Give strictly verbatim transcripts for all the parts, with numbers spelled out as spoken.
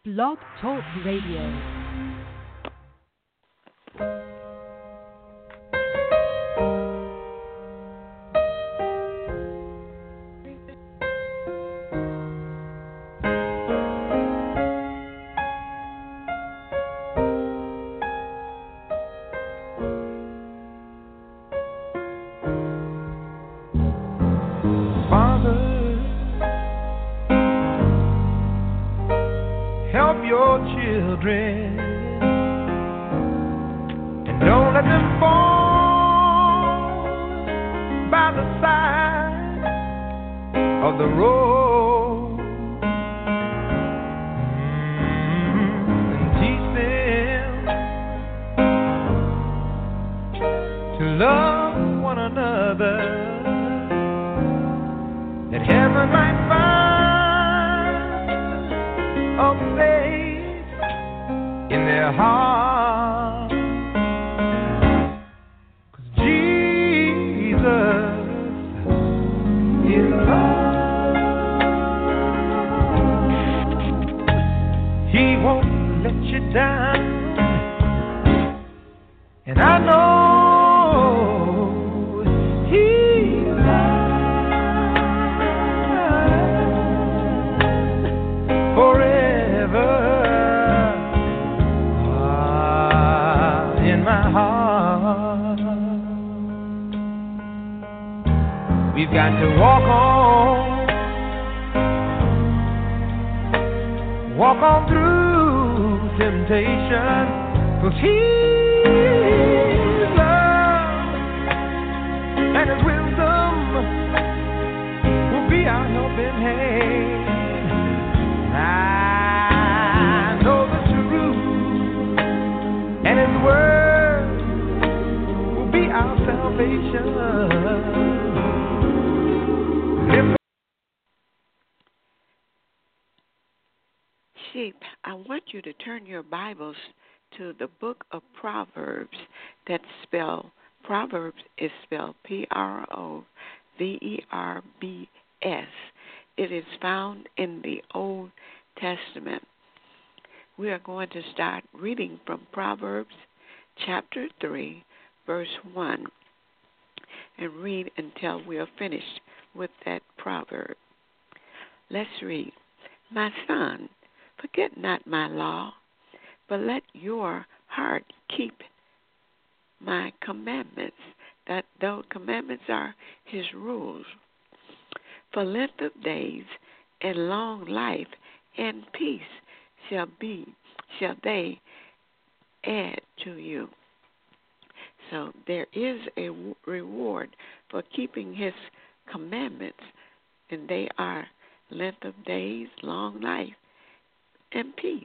Blog Talk Radio. Sheep, I want you to turn your Bibles to the book of Proverbs. That's spelled, Proverbs is spelled P R O V E R B S. It is found in the Old Testament. We are going to start reading from Proverbs chapter three, verse one, and read until we are finished with that proverb. Let's read. My son, forget not my law, but let your heart keep my commandments. That those commandments are his rules. For length of days and long life and peace shall be, shall they add to you. So there is a reward for keeping his commandments, and they are length of days, long life, and peace.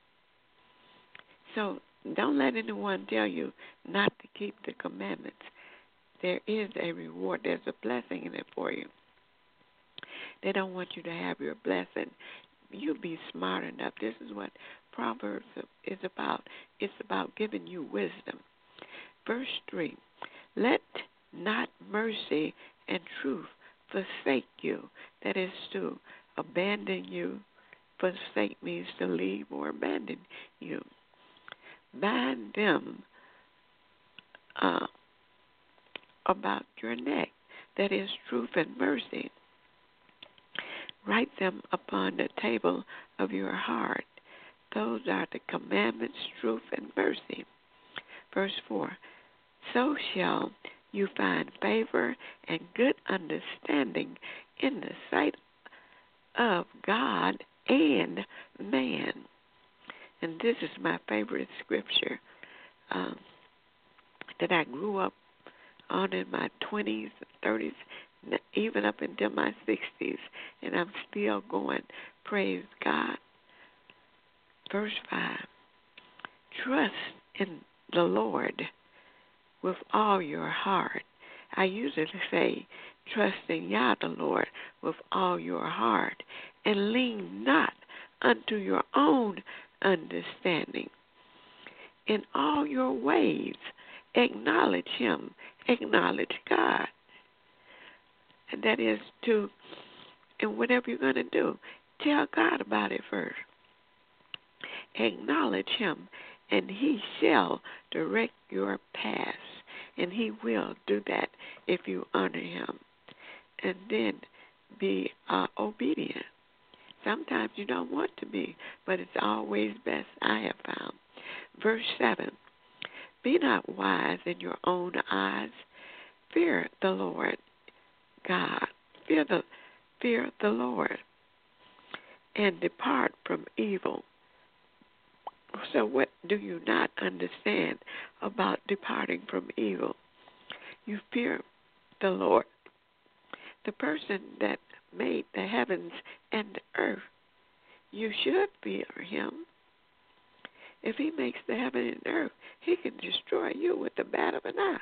So don't let anyone tell you not to keep the commandments. There is a reward. There's a blessing in it for you. They don't want you to have your blessing. You be smart enough. This is what Proverbs is about. It's about giving you wisdom. Verse three, let not mercy and truth forsake you. That is to abandon you. Forsake means to leave or abandon you. Bind them uh, about your neck. That is truth and mercy. Write them upon the table of your heart. Those are the commandments, truth, and mercy. Verse four, so shall you find favor and good understanding in the sight of God and man. And this is my favorite scripture um, that I grew up on in my twenties, thirties, even up until my sixties, and I'm still going. Praise God. Verse five, trust in the Lord with all your heart. I usually say, trust in Yah the Lord with all your heart, and lean not unto your own understanding. In all your ways, acknowledge him, acknowledge God. And that is to, and whatever you're going to do, tell God about it first. Acknowledge him, and he shall direct your paths. And he will do that if you honor him. And then be uh, obedient. Sometimes you don't want to be, but it's always best, I have found. Verse seven, be not wise in your own eyes. Fear the Lord God. Fear the, fear the Lord and depart from evil. So what do you not understand about departing from evil? You fear the Lord. The person that made the heavens and the earth, you should fear him. If he makes the heaven and earth, he can destroy you with the bat of an eye.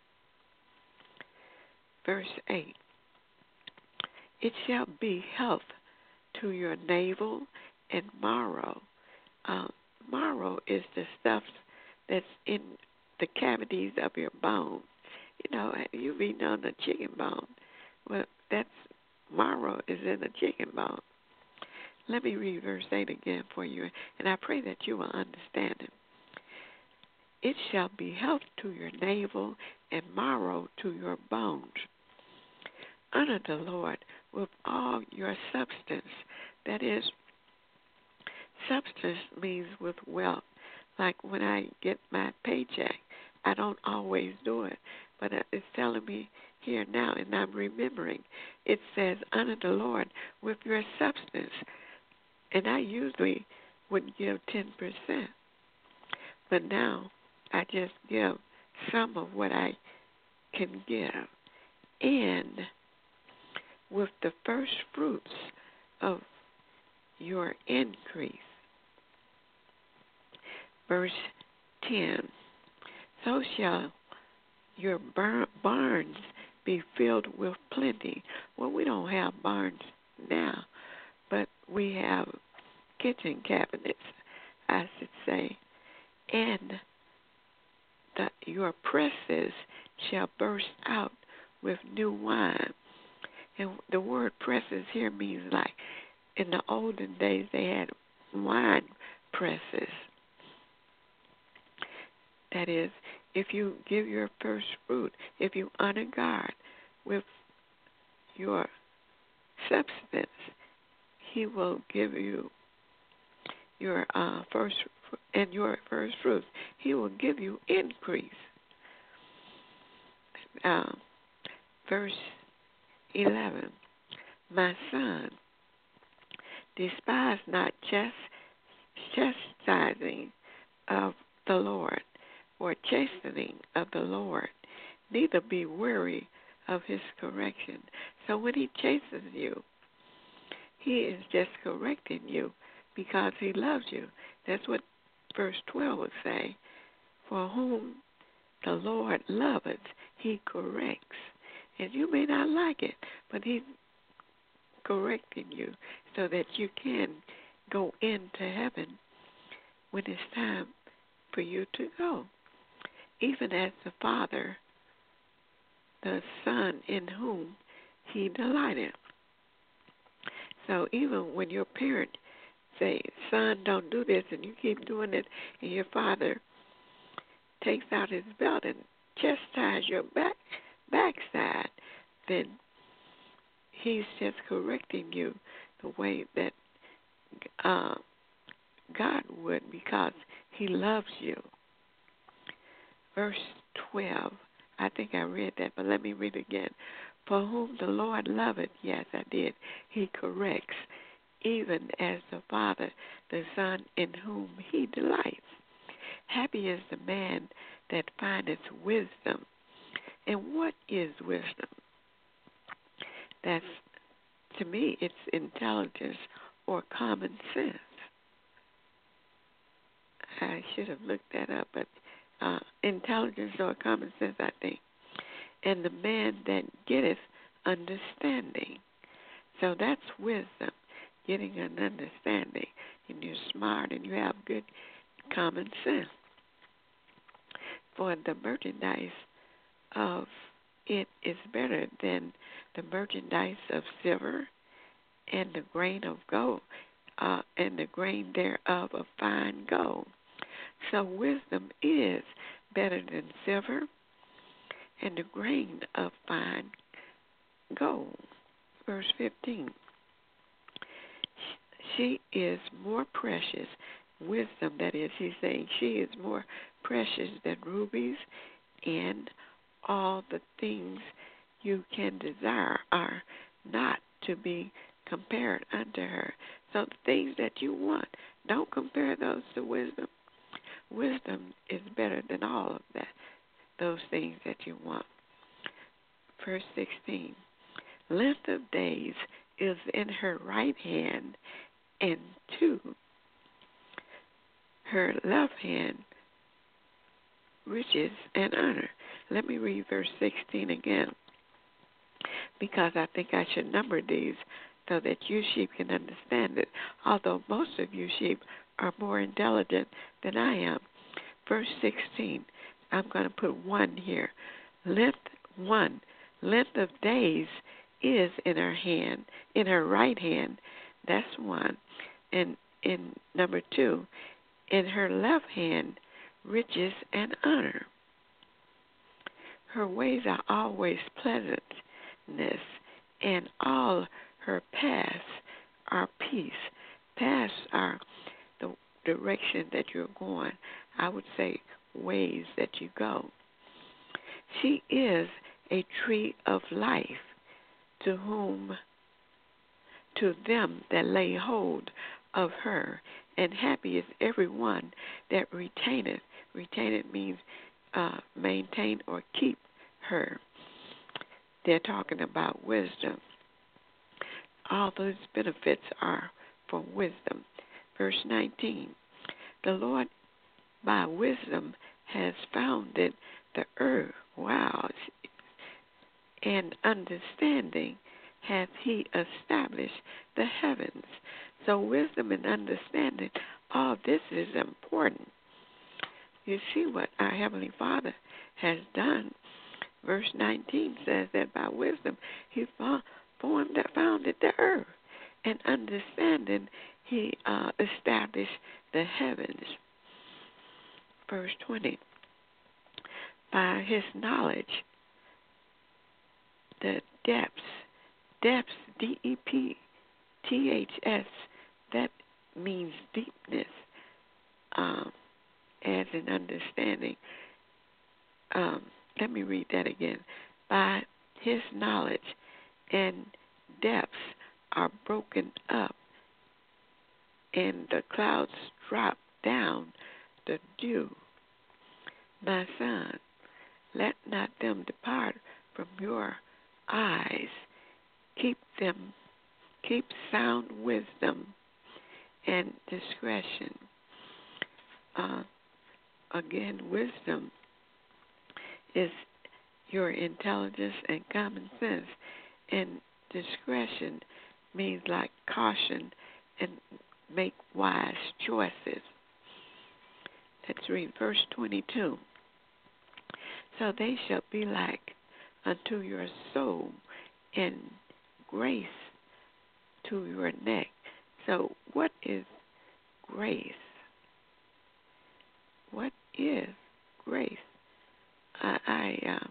Verse eight, it shall be health to your navel and marrow. Uh, marrow is the stuff that's in the cavities of your bone. You know, you've eaten on the chicken bone. Well, that's marrow is in the chicken bone. Let me read verse eight again for you, and I pray that you will understand it. It shall be health to your navel and marrow to your bones. Honor the Lord with all your substance. That is, substance means with wealth. Like when I get my paycheck, I don't always do it, but it's telling me here now, and I'm remembering. It says, honor the Lord with your substance. And I usually would give ten percent. But now I just give some of what I can give. And with the first fruits of your increase. Verse ten, so shall your barns be filled with plenty. Well, we don't have barns now, but we have kitchen cabinets, I should say. And the, your presses shall burst out with new wine. And the word presses here means like in the olden days they had wine presses. That is, if you give your first fruit, if you honor God with your substance, he will give you your uh, first and your first fruits. He will give you increase. Uh, verse eleven, my son, despise not just chastising of the Lord, or chastening of the Lord, neither be weary of his correction. So when he chastens you, he is just correcting you because he loves you. That's what verse twelve would say. For whom the Lord loveth, he corrects. And you may not like it, but he's correcting you so that you can go into heaven when it's time for you to go. Even as the Father, the Son in whom he delighted. So even when your parent say, son, don't do this, and you keep doing it, and your father takes out his belt and chastises your back backside, then he's just correcting you the way that uh, God would, because he loves you. Verse twelve, I think I read that, but let me read it again. For whom the Lord loveth, yes, I did, he corrects, even as the Father, the Son in whom he delights. Happy is the man that findeth wisdom. And what is wisdom? That's, to me, it's intelligence or common sense. I should have looked that up, but uh, intelligence or common sense, I think. And the man that getteth understanding. So that's wisdom, getting an understanding. And you're smart and you have good common sense. For the merchandise of it is better than the merchandise of silver and the grain of gold. uh, and the grain thereof of fine gold. So wisdom is better than silver and the grain of fine gold. Verse fifteen. She is more precious. Wisdom, that is, he's saying she is more precious than rubies, and all the things you can desire are not to be compared unto her. So the things that you want, don't compare those to wisdom. Wisdom is better than all of that, those things that you want. Verse sixteen. Length of days is in her right hand, and to her left hand riches and honor. Let me read verse sixteen again, because I think I should number these so that you sheep can understand it, although most of you sheep are more intelligent than I am. Verse sixteen, I'm going to put one here. Length, one, length of days is in her hand, in her right hand. That's one. And in number two, in her left hand, riches and honor. Her ways are always pleasantness, and all her paths are peace. Paths are the direction that you're going. I would say ways that you go. She is a tree of life, to whom, to them that lay hold of her, and happy is every one that retaineth. Retaineth means uh, maintain or keep her. They're talking about wisdom. All those benefits are for wisdom. Verse nineteen, the Lord by wisdom has founded the earth. Wow. And understanding hath he established the heavens. So wisdom and understanding, all this is important. You see what our Heavenly Father has done. Verse nineteen says that by wisdom he formed, founded the earth, and understanding he uh, established the heavens. Verse twenty, by his knowledge, the depths, depths, D E P T H S, that means deepness, um, as an understanding. Um, let me read that again. By his knowledge and depths are broken up, and the clouds drop down the dew. My son, let not them depart from your eyes. Keep them, keep sound wisdom and discretion. Uh, again, wisdom is your intelligence and common sense, and discretion means like caution and make wise choices. Let's read verse twenty-two. So they shall be like unto your soul, and grace to your neck. So what is grace? What is grace? I, I uh,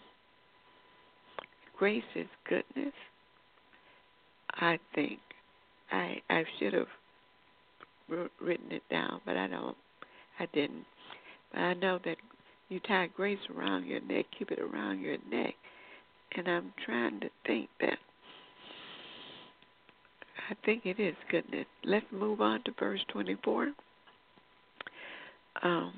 grace is goodness. I think I I should have written it down, but I don't. I didn't. But I know that you tie grace around your neck, keep it around your neck, and I'm trying to think that. I think it is goodness. Let's move on to verse twenty-four. Um,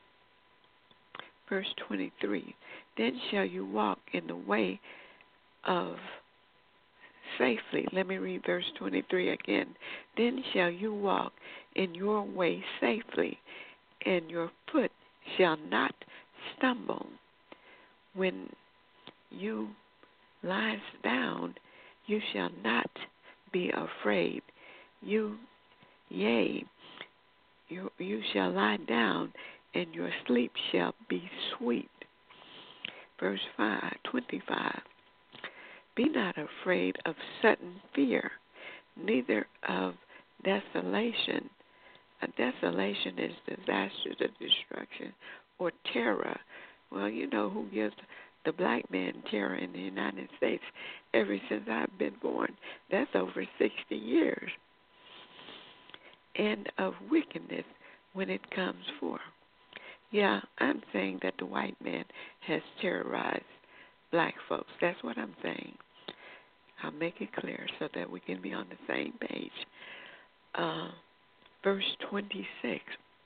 verse twenty-three. Then shall you walk in the way of safely. Let me read verse twenty-three again. Then shall you walk in your way safely, and your foot shall not stumble. When you lies down, you shall not be afraid. You, yea, you, you shall lie down, and your sleep shall be sweet. Verse five, twenty-five. Be not afraid of sudden fear, neither of desolation. A desolation is disaster, the destruction, or terror. Well, you know who gives the black man terror in the United States ever since I've been born. That's over sixty years. And of wickedness when it comes forth. Yeah, I'm saying that the white man has terrorized black folks. That's what I'm saying. I'll make it clear so that we can be on the same page. Uh, verse twenty-six.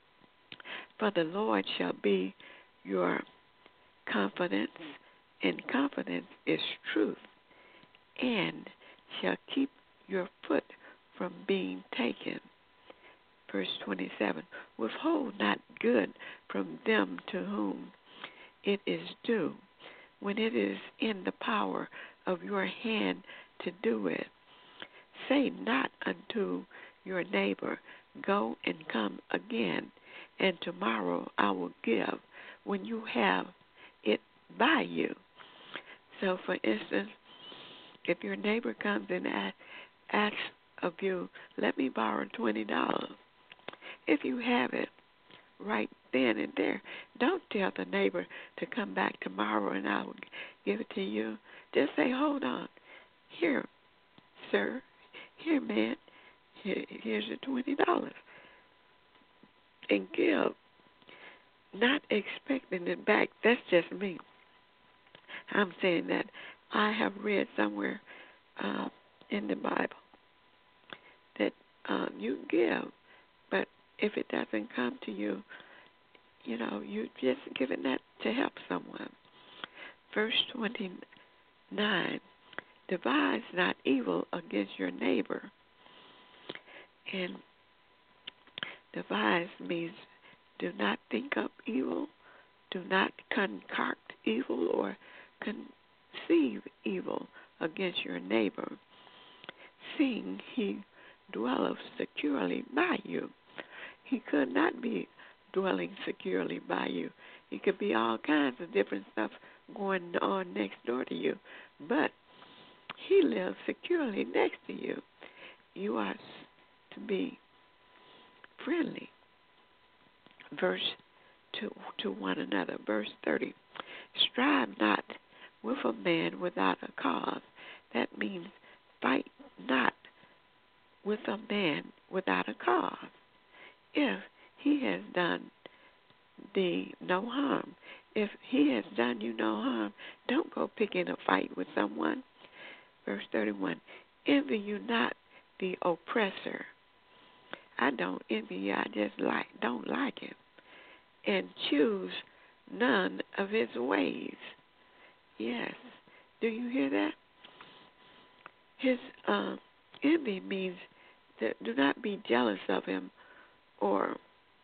For the Lord shall be your confidence, and confidence is truth, and shall keep your foot from being taken. Verse twenty-seven. Withhold not good from them to whom it is due, when it is in the power of your hand to do it. Say not unto your neighbor, go and come again, and tomorrow I will give, when you have it by you. So, for instance, if your neighbor comes and asks of you, let me borrow twenty dollars. If you have it right then and there, don't tell the neighbor to come back tomorrow and I will give it to you. Just say, hold on. Here, sir. Here, man. Here, here's your twenty dollars. And give, not expecting it back. That's just me. I'm saying that I have read somewhere uh, in the Bible that um, you give, but if it doesn't come to you, you know, you just giving that to help someone. Verse twenty-nine, devise not evil against your neighbor. And devise means do not think up evil, do not concoct evil or conceive evil against your neighbor, seeing he dwelleth securely by you. He could not be dwelling securely by you. It could be all kinds of different stuff going on next door to you, but he lives securely next to you. You are to be friendly. Verse to, to one another. Verse thirty. Strive not with a man without a cause. That means fight not with a man without a cause. If he has done thee no harm, if he has done you no harm, don't go picking a fight with someone. Verse thirty-one. Envy you not the oppressor. I don't envy you, I just like don't like him. And choose none of his ways. Yes. Do you hear that? His uh, envy means that do not be jealous of him or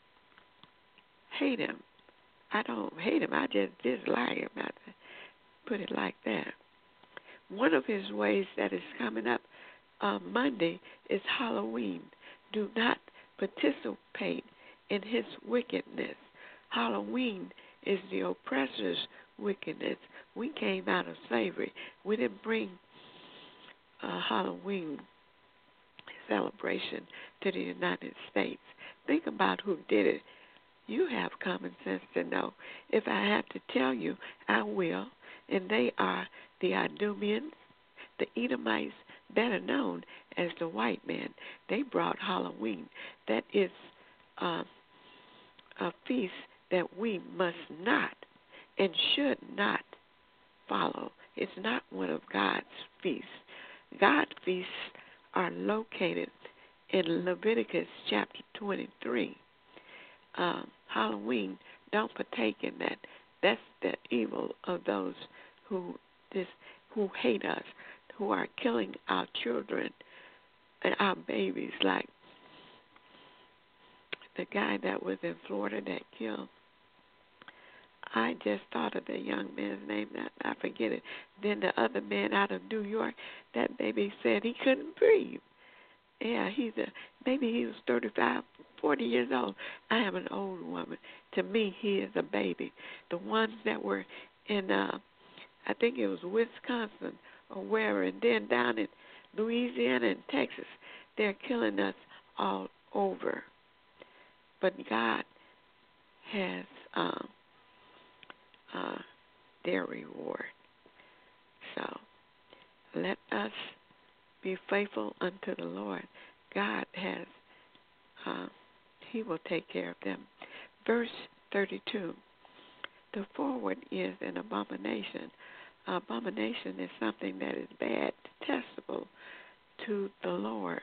hate him. I don't hate him, I just dislike him. I put it like that. One of his ways that is coming up uh, Monday is Halloween. Do not participate in his wickedness. Halloween is the oppressor's wickedness. We came out of slavery. We didn't bring a Halloween celebration to the United States. Think about who did it. You have common sense to know. If I have to tell you, I will. And they are the Idumeans, the Edomites, better known as the white man. They brought Halloween. That is uh, a feast that we must not and should not follow. It's not one of God's feasts. God's feasts are located in Leviticus chapter twenty-three. Um, Halloween, don't partake in that. That's the evil of those who this who hate us, who are killing our children and our babies, like the guy that was in Florida that killed. I just thought of the young man's name. I forget it. Then the other man out of New York, that baby said he couldn't breathe. Yeah, he's a maybe he was thirty-five, forty years old. I am an old woman. To me, he is a baby. The ones that were in, uh, I think it was Wisconsin or wherever, and then down in Louisiana and Texas, they're killing us all over. But God has uh, uh, their reward. So let us be faithful unto the Lord. God has, uh, He will take care of them. Verse thirty-two, the forward is an abomination. Abomination is something that is bad, detestable to the Lord.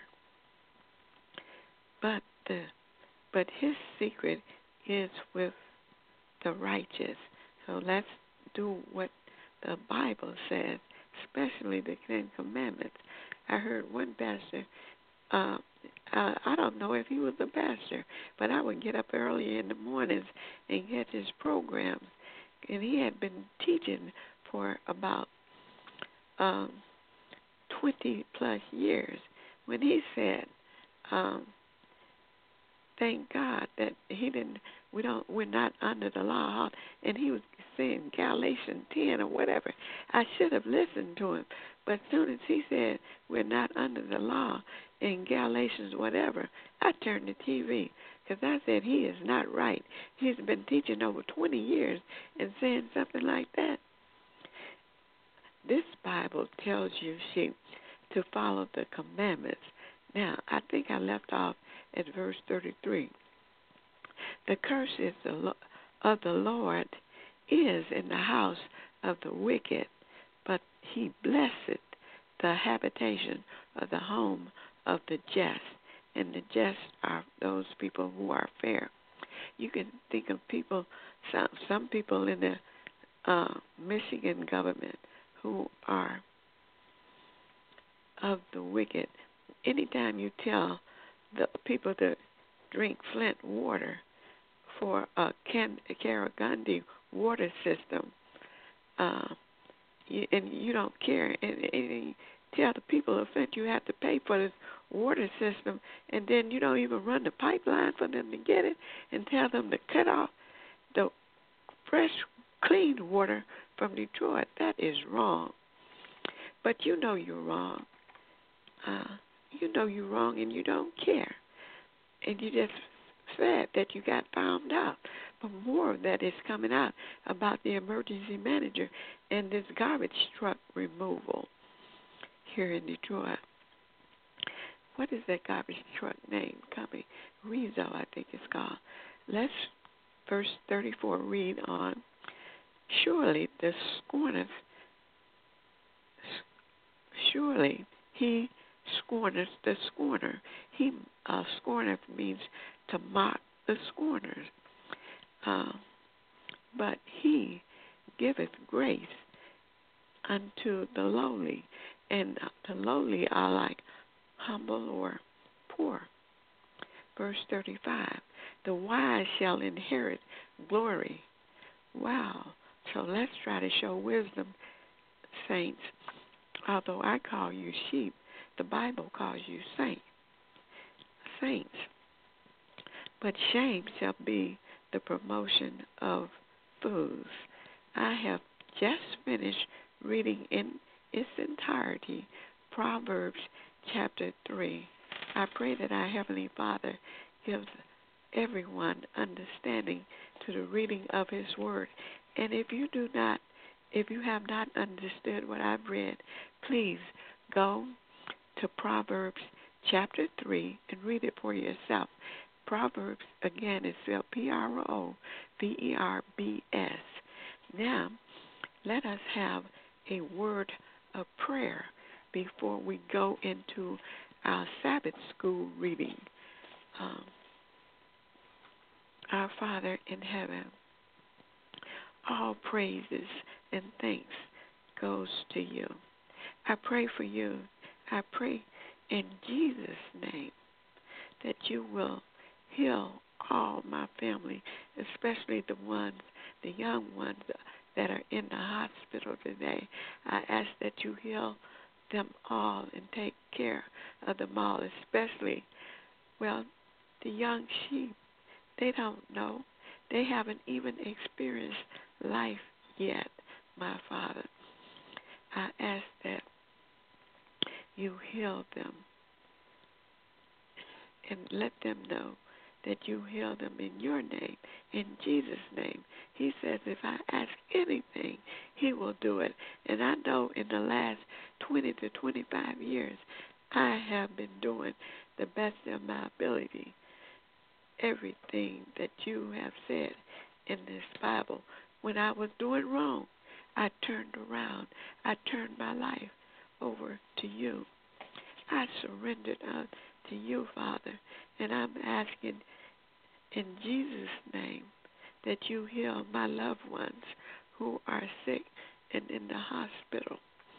But the but His secret is with the righteous. So let's do what the Bible says, especially the Ten Commandments. I heard one pastor, uh, uh, I don't know if he was a pastor, but I would get up early in the mornings and get his programs. And he had been teaching for about um, twenty plus years. When he said, um, thank God that he didn't, we don't, we're not under the law. And he was saying Galatians ten or whatever. I should have listened to him. But as soon as he said we're not under the law in Galatians whatever, I turned the T V because I said he is not right. He's been teaching over twenty years and saying something like that. This Bible tells you, sheep, to follow the commandments. Now, I think I left off at verse thirty-three. The curse is the of the Lord is in the house of the wicked, but he blesseth the habitation of the home of the just. And the just are those people who are fair. You can think of people, some, some people in the uh, Michigan government who are of the wicked. Anytime you tell the people to drink Flint water for a Ken, Karagandhi water system, uh, you, and you don't care, and, and you tell the people of Flint you have to pay for this water system, and then you don't even run the pipeline for them to get it, and tell them to cut off the fresh, clean water from Detroit. That is wrong. But you know you're wrong. Uh, you know you're wrong, and you don't care. And you just said that you got found out. But more of that is coming out about the emergency manager and this garbage truck removal here in Detroit. What is that garbage truck name coming? Rezo, I think it's called. Let's, verse thirty-four, read on. Surely the scorneth, surely he scorneth the scorner. He uh, scorneth means to mock the scorners. Uh, but he giveth grace unto the lowly, and the lowly are like humble or poor. Verse thirty-five, the wise shall inherit glory. Wow. So let's try to show wisdom, saints. Although I call you sheep, the Bible calls you saint, saints. But shame shall be the promotion of fools. I have just finished reading in its entirety Proverbs chapter three. I pray that our Heavenly Father gives everyone understanding to the reading of His Word. And if you do not, if you have not understood what I've read, please go to Proverbs chapter three and read it for yourself. Proverbs, again, is spelled P R O V E R B S. Now, let us have a word of prayer before we go into our Sabbath school reading. Um, our Father in heaven, all praises and thanks goes to you. I pray for you. I pray in Jesus' name that you will heal all my family, especially the ones, the young ones that are in the hospital today. I ask that you heal them all and take care of them all, especially, well, the young sheep. They don't know. They haven't even experienced life yet, my Father. I ask that you heal them and let them know that you heal them in your name, in Jesus' name. He says if I ask anything, he will do it. And I know in the last twenty to twenty-five years, I have been doing the best of my ability. Everything that you have said in this Bible, when I was doing wrong, I turned around. I turned my life over to you. I surrendered uh, to you, Father, and I'm asking in Jesus' name that you heal my loved ones who are sick and in the hospital.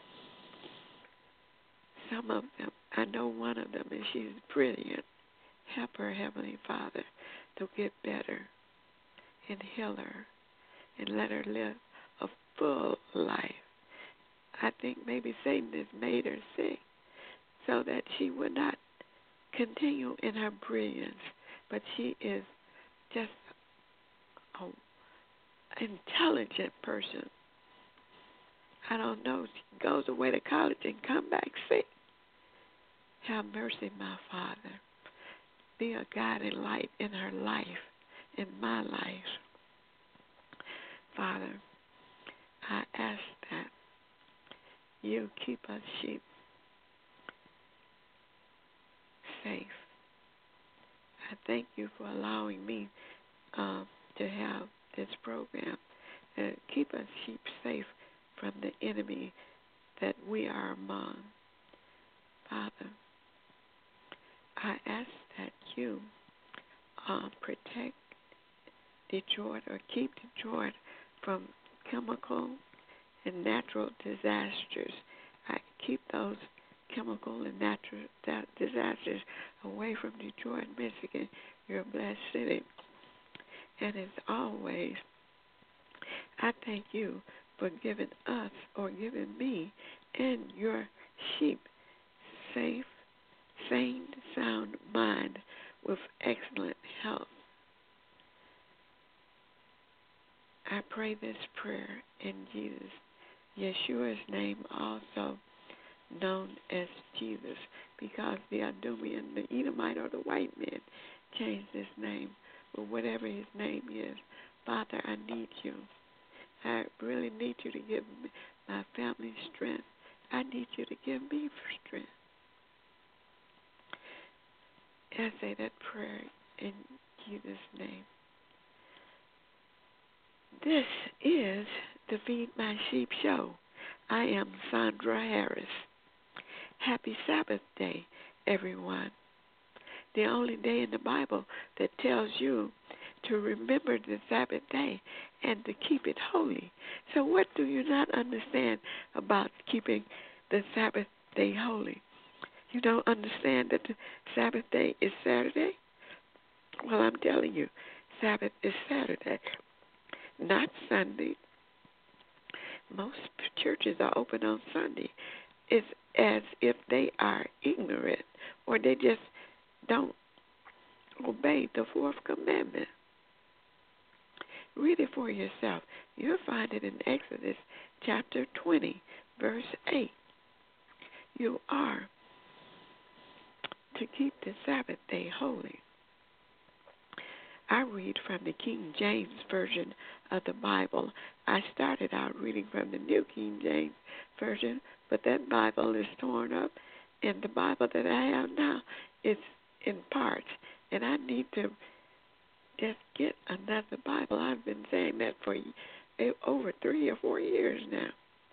Some of them, I know one of them, and she's brilliant. Help her, Heavenly Father, to get better and heal her and let her live a full life. I think maybe Satan has made her sick so that she would not continue in her brilliance, but she is just an intelligent person. I don't know, she goes away to college and come back sick. Have mercy, my Father. Be a guiding light in her life, in my life. Father, I ask that you keep us sheep safe. I thank you for allowing me uh, to have this program. Uh, keep us sheep safe from the enemy that we are among. Father, I ask that you uh, protect Detroit or keep Detroit from chemical and natural disasters. I keep those chemical and natural disasters away from Detroit, Michigan, your blessed city. And as always, I thank you for giving us or giving me and your sheep safe, sane, sound mind with excellent health. I pray this prayer in Jesus, Yeshua's name, also known as Jesus, because the Adumian, the Edomite, or the white man changed his name. But whatever his name is, Father, I need you. I really need you to give me, my family strength. I need you to give me strength. I say that prayer in Jesus' name. This is the Feed My Sheep show. I am Sandra Harris. Happy Sabbath Day, everyone. The only day in the Bible that tells you to remember the Sabbath day and to keep it holy. So what do you not understand about keeping the Sabbath day holy? You don't understand that the Sabbath day is Saturday? Well, I'm telling you, Sabbath is Saturday, not Sunday. Most churches are open on Sunday. It's as if they are ignorant or they just don't obey the fourth commandment. Read it for yourself. You'll find it in Exodus chapter twenty, verse eight. You are to keep the Sabbath day holy. I read from the King James Version of the Bible. I started out reading from the New King James Version, but that Bible is torn up, and the Bible that I have now is in parts, and I need to just get another Bible. I've been saying that for over three or four years now.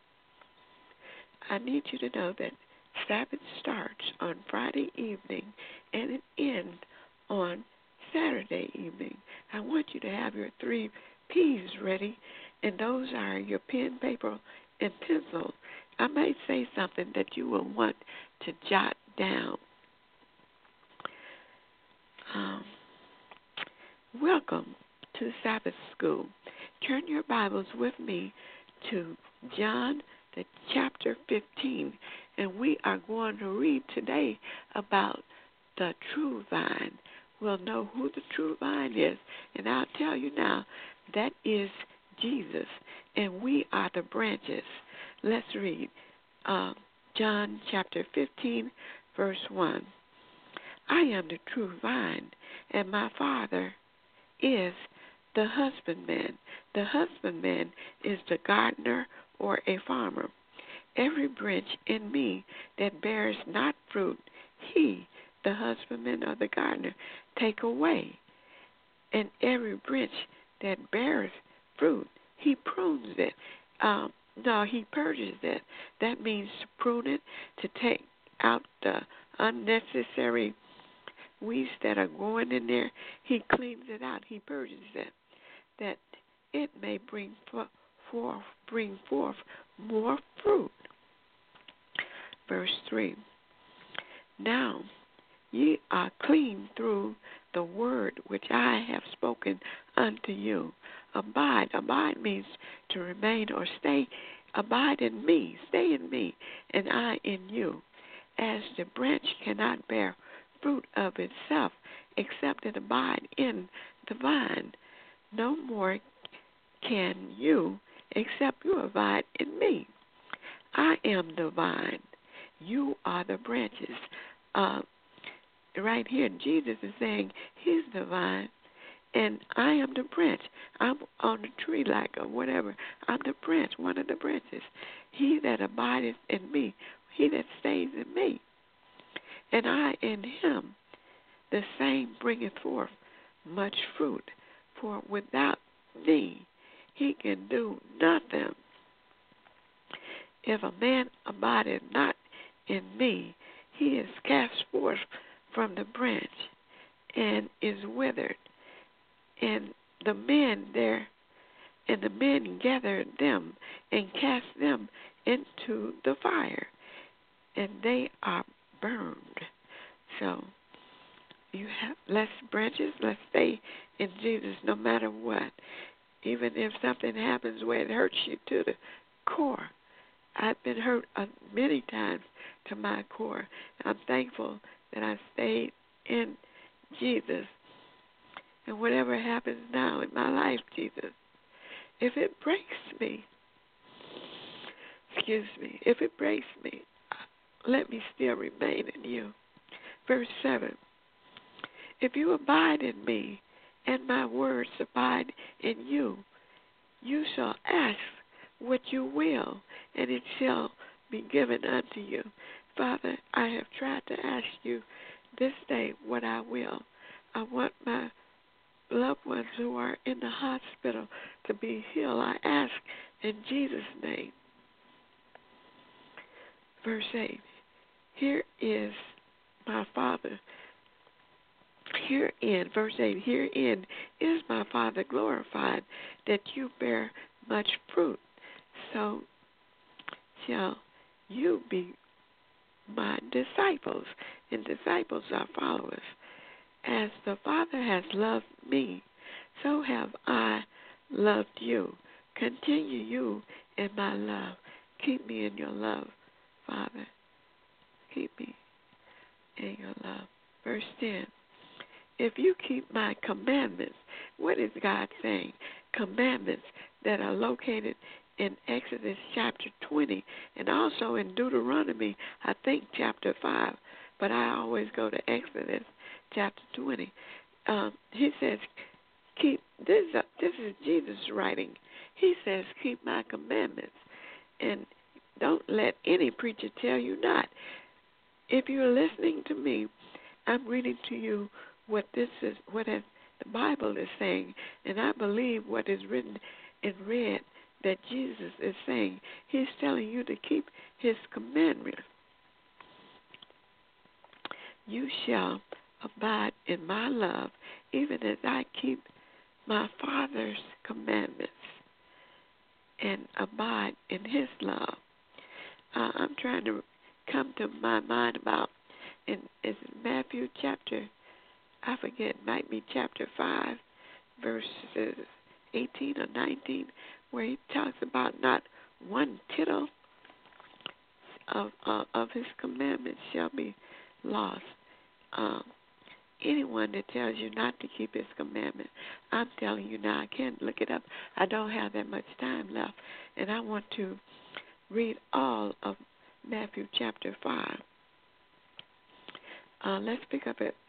I need you to know that Sabbath starts on Friday evening and it ends on Saturday evening. I want you to have your three P's ready, and those are your pen, paper, and pencil. I may say something that you will want to jot down. Um, welcome to Sabbath School. Turn your Bibles with me to John, the chapter fifteen, and we are going to read today about the true vine. We'll know who the true vine is, and I'll tell you now, that is Jesus, and we are the branches. Let's read uh, John chapter fifteen, verse one. I am the true vine, and my Father is the husbandman. The husbandman is the gardener or a farmer. Every branch in me that bears not fruit, he, the husbandman or the gardener, take away. And every branch that bears fruit, he prunes it. Um, no, he purges it. That means to prune it, to take out the unnecessary weeds that are going in there. He cleans it out. He purges it, that it may bring forth, bring forth more fruit. Verse three. Now ye are clean through the word which I have spoken unto you. Abide. Abide means to remain or stay. Abide in me. Stay in me, and I in you. As the branch cannot bear fruit of itself except it abide in the vine, no more can you except you abide in me. I am the vine. You are the branches. Uh, right here, Jesus is saying he's the vine, and I am the branch. I'm on the tree like or whatever. I'm the branch, one of the branches. He that abideth in me, he that stays in me, and I in him, the same bringeth forth much fruit. For without me he can do nothing. If a man abideth not in me, he is cast forth from the branch and is withered. And the men there, and the men gathered them and cast them into the fire, and they are burned. So you have less branches. Let's stay in Jesus no matter what. Even if something happens where it hurts you to the core. I've been hurt uh, many times to my core. I'm thankful that I stayed in Jesus. And whatever happens now in my life, Jesus, if it breaks me, excuse me, if it breaks me, let me still remain in you. Verse seven, if you abide in me and my words abide in you, you shall ask what you will, and it shall be given unto you. Father, I have tried to ask you this day what I will. I want my loved ones who are in the hospital to be healed. I ask in Jesus' name. Verse eight, here is my Father. Herein, verse eight, herein is my Father glorified, that you bear much fruit. So shall you be my disciples, and disciples are followers. As the Father has loved me, so have I loved you. Continue you in my love. Keep me in your love, Father. Keep me in your love. Verse ten. If you keep my commandments, what is God saying? Commandments that are located in Exodus chapter twenty and also in Deuteronomy, I think chapter five, but I always go to Exodus chapter twenty. Um, he says, keep, this, uh, this is Jesus writing. He says, keep my commandments, and don't let any preacher tell you not. If you're listening to me, I'm reading to you what this is, what has, the Bible is saying, and I believe what is written and read that Jesus is saying. He's telling you to keep his commandments. You shall abide in my love, even as I keep my Father's commandments and abide in his love. Uh, I'm trying to come to my mind about, in is it Matthew chapter, I forget, it might be chapter five, verses eighteen or nineteen, where he talks about not one tittle of uh, of his commandments shall be lost. Um, anyone that tells you not to keep his commandment, I'm telling you now, I can't look it up. I don't have that much time left, and I want to read all of Matthew chapter five. Uh, let's pick up at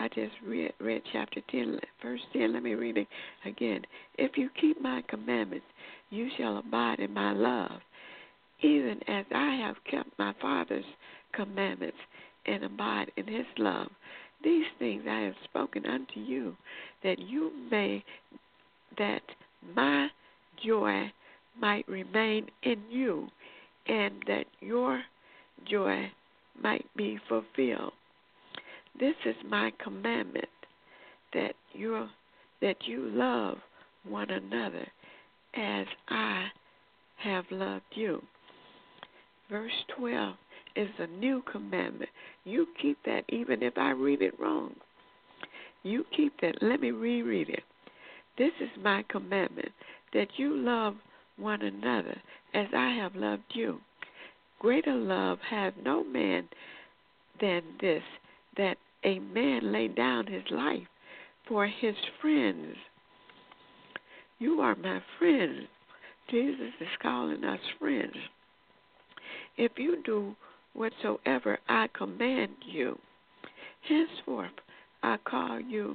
I just read, read chapter ten, verse ten. Let me read it again. If you keep my commandments, you shall abide in my love, even as I have kept my Father's commandments and abide in his love. These things I have spoken unto you, that you may, that my joy might remain in you, and that your joy might be fulfilled. This is my commandment, that you that you love one another as I have loved you. Verse twelve is a new commandment. You keep that even if I read it wrong. You keep that. Let me reread it. This is my commandment, that you love one another as I have loved you. Greater love hath no man than this, that a man lay down his life for his friends. You are my friends. Jesus is calling us friends. If you do whatsoever I command you, henceforth I call you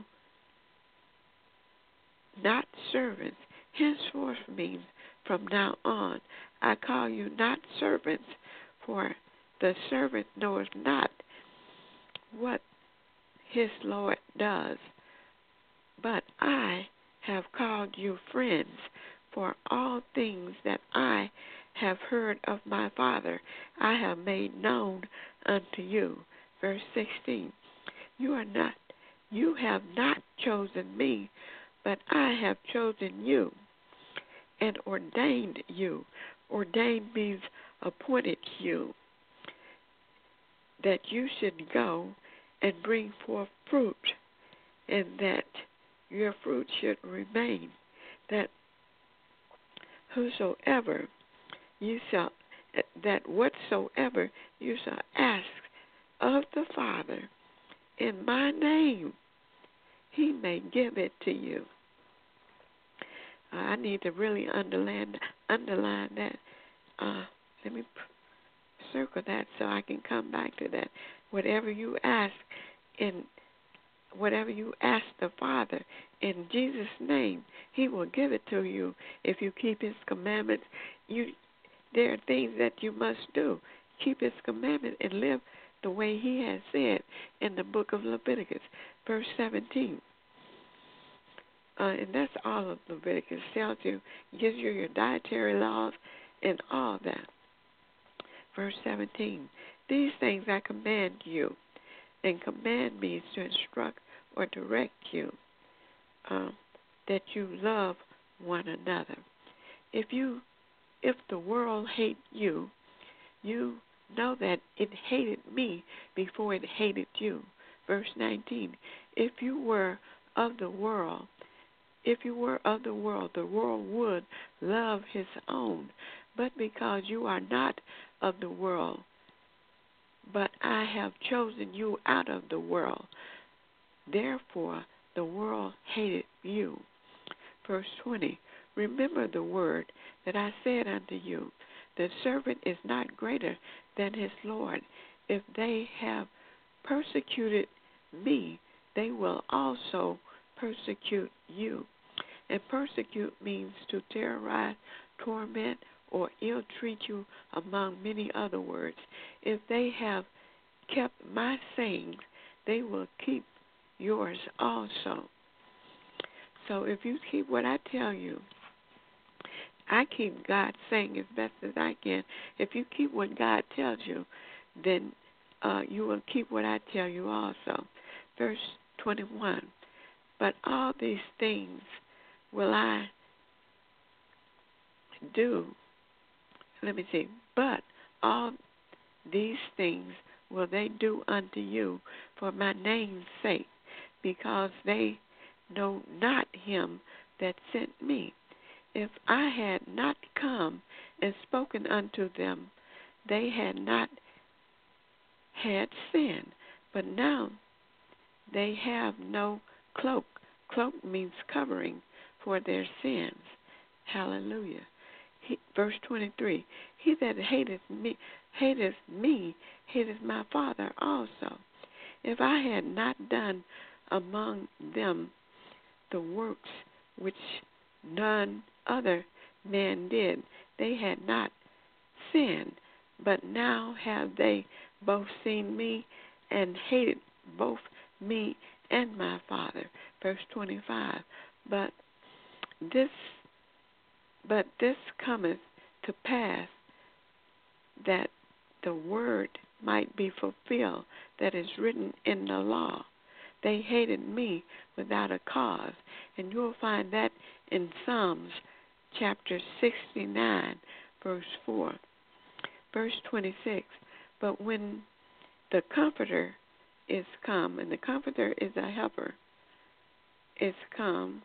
not servants. Henceforth means from now on I call you not servants, for the servant knoweth not what his Lord does. But I have called you friends, for all things that I have heard of my Father I have made known unto you. Verse sixteen. You are not, you have not chosen me, but I have chosen you and ordained you. Ordained means appointed you, that you should go and bring forth fruit, and that your fruit should remain, that whosoever you shall, that whatsoever you shall ask of the Father in my name, he may give it to you. Uh, I need to really underline, underline that. Uh, let me circle that so I can come back to that. Whatever you ask in, whatever you ask the Father in Jesus' name, he will give it to you if you keep his commandments. You, there are things that you must do. Keep his commandments and live the way he has said in the book of Leviticus, verse seventeen. Uh, and that's all of Leviticus. Tells you, gives you your dietary laws and all that. Verse seventeen. These things I command you, and command means to instruct or direct you, uh, that you love one another. If you, if the world hate you, you know that it hated me before it hated you. Verse nineteen. If you were of the world, if you were of the world, the world would love his own. But because you are not of the world, but I have chosen you out of the world, therefore the world hated you. Verse twenty. Remember the word that I said unto you, the servant is not greater than his Lord. If they have persecuted me, they will also persecute you. And persecute means to terrorize, torment, or ill-treat you, among many other words. If they have kept my sayings, they will keep yours also. So if you keep what I tell you, I keep God's saying as best as I can. If you keep what God tells you, then uh, you will keep what I tell you also. Verse twenty-one. But all these things will I do. Let me see. But all these things will they do unto you for my name's sake, because they know not him that sent me. If I had not come and spoken unto them, they had not had sin. But now they have no cloak. Cloak means covering for their sins. Hallelujah. He, verse twenty-three. He that hateth me, hateth me, hateth my Father also. If I had not done among them the works which none other man did. They had not sinned, but now have they both seen me and hated both me and my Father. Verse twenty-five. But this but this cometh to pass, that the word might be fulfilled that is written in the law. They hated me without a cause. And you'll find that in Psalms chapter sixty-nine, verse four. Verse twenty-six. But when the Comforter is come, and the Comforter is a helper, is come,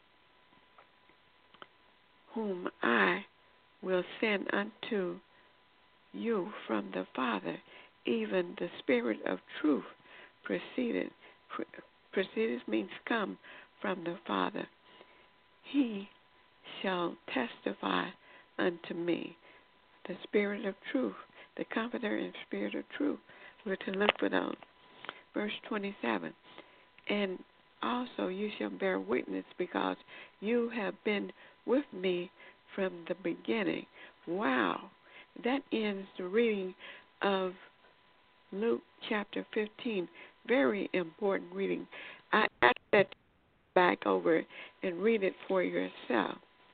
whom I will send unto you from the Father, even the Spirit of truth proceeded. Proceeded means come from the Father. He shall testify unto me. The Spirit of truth, the Comforter and Spirit of truth. We're to look for those. Verse twenty-seven. And also you shall bear witness, because you have been with me from the beginning. Wow. That ends the reading of Luke chapter fifteen. Very important reading. I ask that back over and read it for yourself.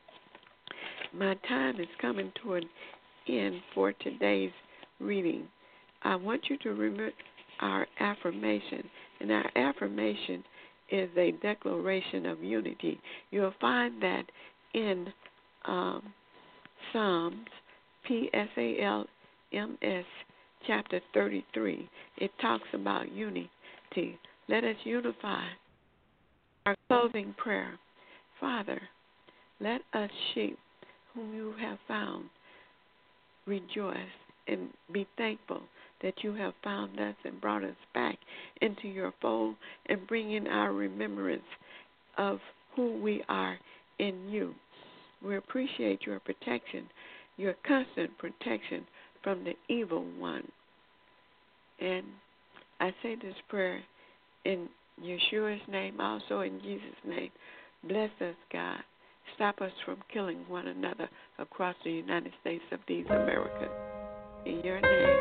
My time is coming to an end for today's reading. I want you to remember our affirmation. And our affirmation is a declaration of unity. You'll find that in um, Psalms, P S A L M S, chapter thirty-three. It talks about unity. Let us unify. Our closing prayer. Father, let us sheep whom you have found rejoice and be thankful that you have found us and brought us back into your fold and bring in our remembrance of who we are in you. We appreciate your protection, your constant protection from the evil one. And I say this prayer in Yeshua's name, also in Jesus' name. Bless us, God. Stop us from killing one another across the United States of these Americas. In your name,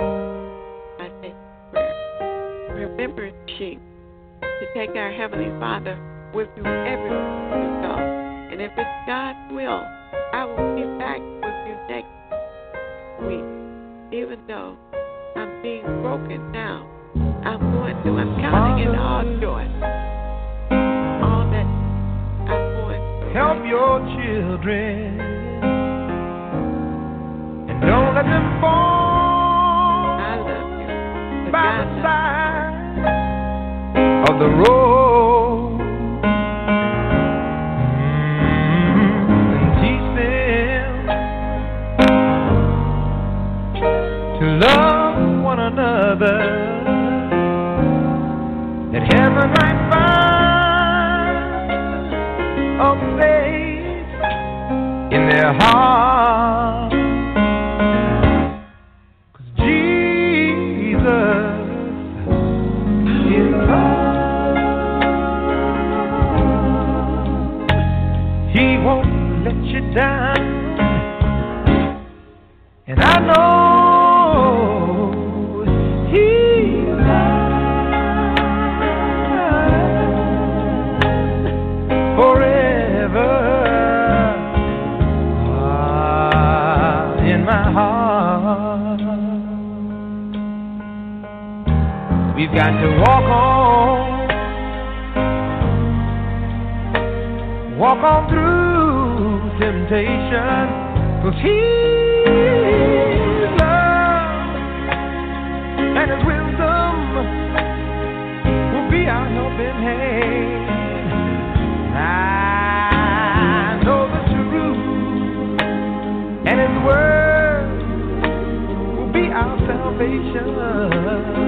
I say prayer. Remember, sheep, to take our Heavenly Father with you everywhere you go. And if it's God's will, I will be back with you next week. Even though I'm being broken now, I'm going to, I'm counting it all joy. All that I'm going through. Help your children, and don't let them fall I love you. by God the side of the road. Mm, and teach them to love one another, that heaven might find a place in their heart. 'Cause Jesus is love. He won't let you down, and I know we've got to walk on, walk on through temptation, 'cause His love and His wisdom will be our helping hand. I know the truth, and His word will be our salvation.